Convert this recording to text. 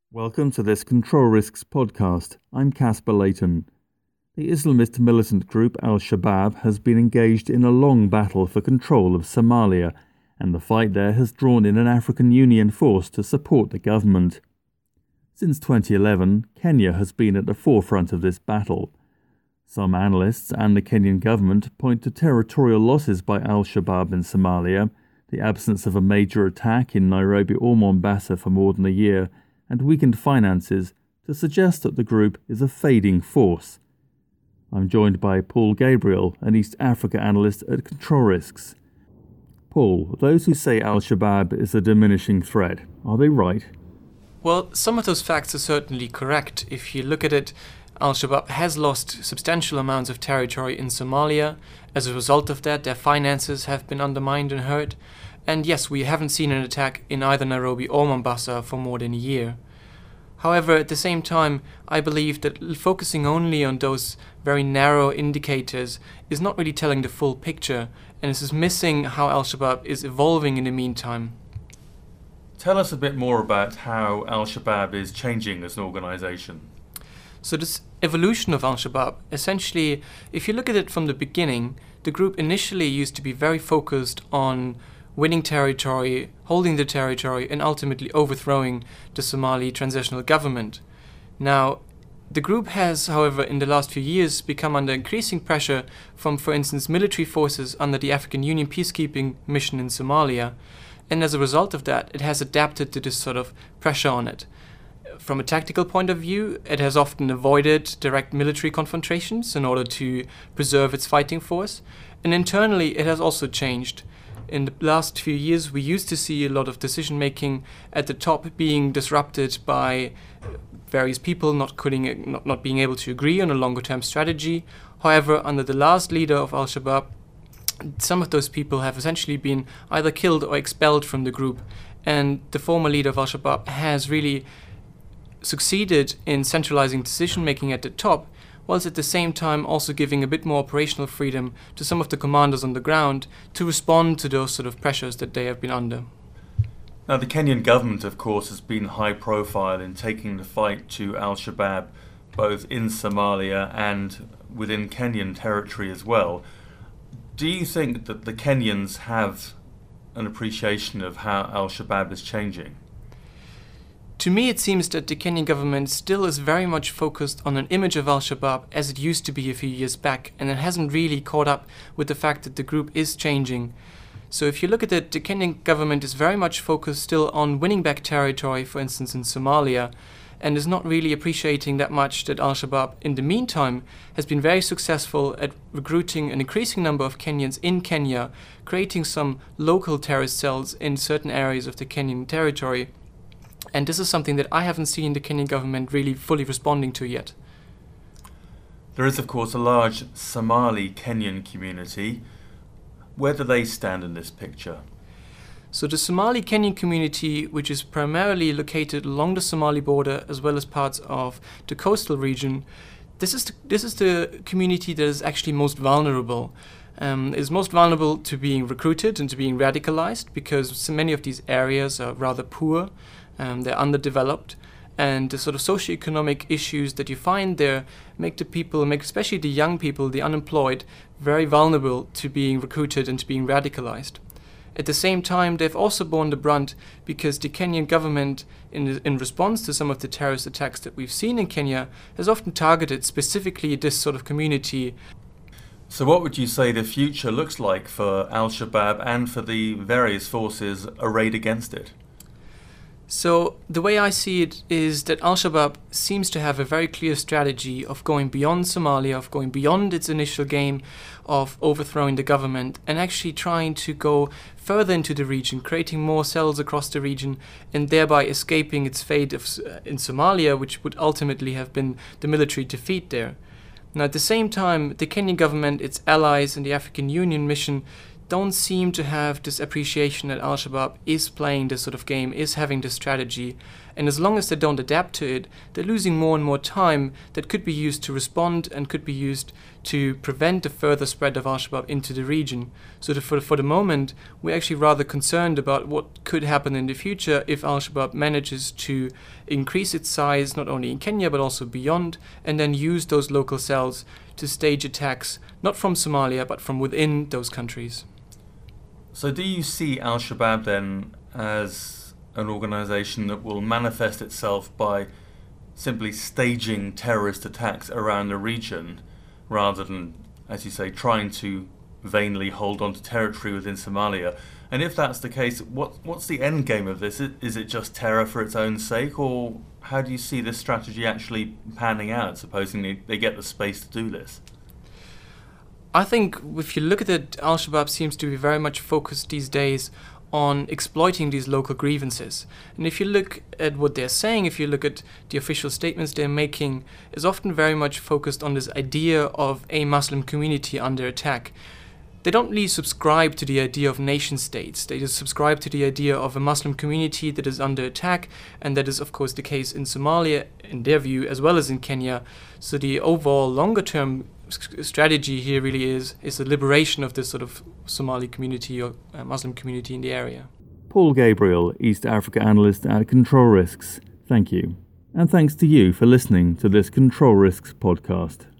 Welcome to this Control Risks podcast. I'm Casper Layton. The Islamist militant group Al-Shabaab has been engaged in a long battle for control of Somalia, and the fight there has drawn in an African Union force to support the government. Since 2011, Kenya has been at the forefront of this battle. Some analysts and the Kenyan government point to territorial losses by Al-Shabaab in Somalia, the absence of a major attack in Nairobi or Mombasa for more than a year, and weakened finances to suggest that the group is a fading force. I'm joined by Paul Gabriel, an East Africa analyst at Control Risks. Paul, those who say Al-Shabaab is a diminishing threat, are they right? Well, some of those facts are certainly correct. If you look at it, Al-Shabaab has lost substantial amounts of territory in Somalia. As a result of that, their finances have been undermined and hurt. And yes, we haven't seen an attack in either Nairobi or Mombasa for more than a year. However, at the same time, I believe that focusing only on those very narrow indicators is not really telling the full picture, and this is missing how Al-Shabaab is evolving in the meantime. Tell us a bit more about how Al-Shabaab is changing as an organization. So this evolution of Al-Shabaab, essentially, if you look at it from the beginning, the group initially used to be very focused on winning territory, holding the territory, and ultimately overthrowing the Somali transitional government. Now, the group has, however, in the last few years become under increasing pressure from, for instance, military forces under the African Union peacekeeping mission in Somalia, and as a result of that, it has adapted to this sort of pressure on it. From a tactical point of view, it has often avoided direct military confrontations in order to preserve its fighting force, and internally it has also changed. In the last few years, we used to see a lot of decision-making at the top being disrupted by various people not being able to agree on a longer-term strategy. However, under the last leader of Al-Shabaab, some of those people have essentially been either killed or expelled from the group, and the former leader of Al-Shabaab has really succeeded in centralizing decision-making at the top, whilst at the same time also giving a bit more operational freedom to some of the commanders on the ground to respond to those sort of pressures that they have been under. Now, the Kenyan government, of course, has been high profile in taking the fight to Al-Shabaab, both in Somalia and within Kenyan territory as well. Do you think that the Kenyans have an appreciation of how Al-Shabaab is changing? To me, it seems that the Kenyan government still is very much focused on an image of Al-Shabaab as it used to be a few years back, and it hasn't really caught up with the fact that the group is changing. So if you look at it, the Kenyan government is very much focused still on winning back territory, for instance in Somalia, and is not really appreciating that much that Al-Shabaab, in the meantime, has been very successful at recruiting an increasing number of Kenyans in Kenya, creating some local terrorist cells in certain areas of the Kenyan territory. And this is something that I haven't seen the Kenyan government really fully responding to yet. There is, of course, a large Somali Kenyan community. Where do they stand in this picture? So the Somali Kenyan community, which is primarily located along the Somali border as well as parts of the coastal region, this is the community that is actually most vulnerable. Is most vulnerable to being recruited and to being radicalized because so many of these areas are rather poor. They're underdeveloped, and the sort of socioeconomic issues that you find there make especially the young people, the unemployed, very vulnerable to being recruited and to being radicalized. At the same time, they've also borne the brunt because the Kenyan government, in response to some of the terrorist attacks that we've seen in Kenya, has often targeted specifically this sort of community. So what would you say the future looks like for Al-Shabaab and for the various forces arrayed against it? So the way I see it is that Al-Shabaab seems to have a very clear strategy of going beyond Somalia, of going beyond its initial game of overthrowing the government and actually trying to go further into the region, creating more cells across the region and thereby escaping its fate in Somalia, which would ultimately have been the military defeat there. Now at the same time, the Kenyan government, its allies and the African Union mission don't seem to have this appreciation that Al-Shabaab is playing this sort of game, is having this strategy. And as long as they don't adapt to it, they're losing more and more time that could be used to respond and could be used to prevent the further spread of Al-Shabaab into the region. So for the moment, we're actually rather concerned about what could happen in the future if Al-Shabaab manages to increase its size, not only in Kenya but also beyond, and then use those local cells to stage attacks, not from Somalia, but from within those countries. So do you see Al-Shabaab then as an organisation that will manifest itself by simply staging terrorist attacks around the region, rather than, as you say, trying to vainly hold on to territory within Somalia? And if that's the case, what's the end game of this? Is it just terror for its own sake, or how do you see this strategy actually panning out, supposing they get the space to do this? I think if you look at it, Al-Shabaab seems to be very much focused these days on exploiting these local grievances. And if you look at what they're saying, if you look at the official statements they're making, is often very much focused on this idea of a Muslim community under attack. They don't really subscribe to the idea of nation states. They just subscribe to the idea of a Muslim community that is under attack, and that is of course the case in Somalia, in their view, as well as in Kenya. So the overall longer term strategy here really is the liberation of this sort of Somali community or Muslim community in the area. Paul Gabriel, East Africa analyst at Control Risks. Thank you. And thanks to you for listening to this Control Risks podcast.